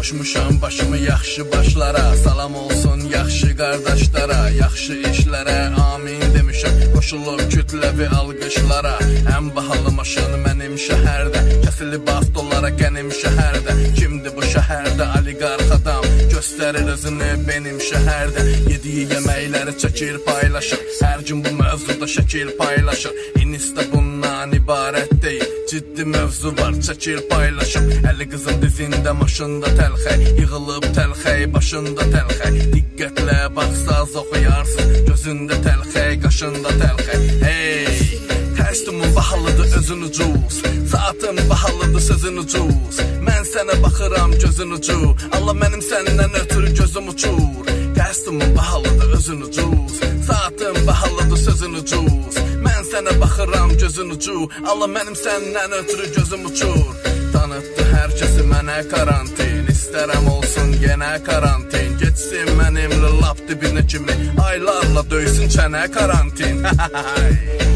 Qoşmuşam başımı yaxşı başlara, salam olsun yaxşı qardaşlara, yaxşı işlərə amin demişəm, qoşulub kütləvi alqışlara. Ən bahalı maşın mənim şəhərdə, kəsilib avtolara qənim şəhərdə. Kimdir bu şəhərdə oliqarx adam, göstərir özünü benim şəhərdə. Yediyi yeməkləri çəkir paylaşır, hər gün bu mövzuda şəkil paylaşır. İnista bundan ibarət deyil, ciddi mövzu var çəkir paylaşır. Əli qızın dizində maşında təlxək, yığılıb təlxək başında təlxək. Diqqətlə baxsaz oxuyarsın, gözündə təlxək, qaşında təlxək. Hey, kostyumun bahalıdır özün ucuz, saatın bahalıdır sözün ucuz. Mən sənə baxıram gözün ucu, Allah mənim səndən ötürü gözüm uçur. Kostyumun bahalıdır özün ucuz, saatın bahalıdır sözün ucuz. Mən sənə baxıram gözün ucu, Allah mənim səndən ötürü gözüm uçur. Tanıtdı hər kəsi mənə karantin, istərəm olsun yenə karantin. Geçsin mənimlə lap dibinə kimi, aylarla döysün çənə karantin.